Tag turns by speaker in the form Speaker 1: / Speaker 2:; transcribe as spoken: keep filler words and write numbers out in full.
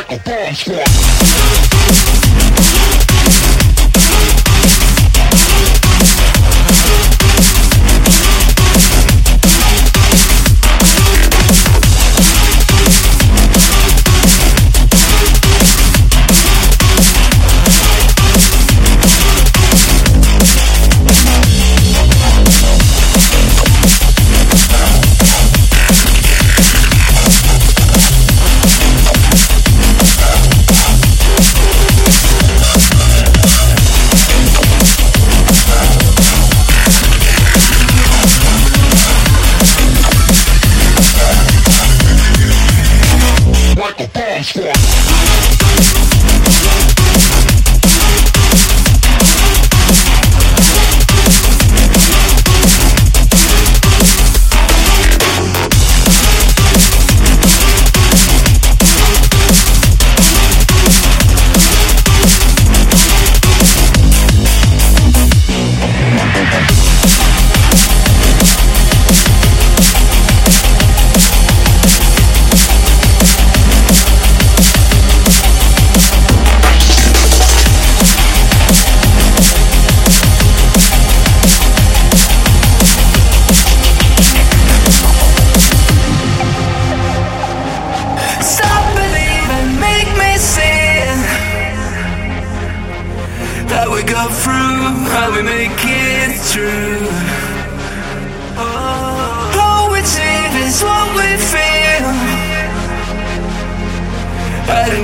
Speaker 1: like a bomb squad. Like a bomb squad.
Speaker 2: That we go through, how we make it through. Oh, all it's in is what we feel. I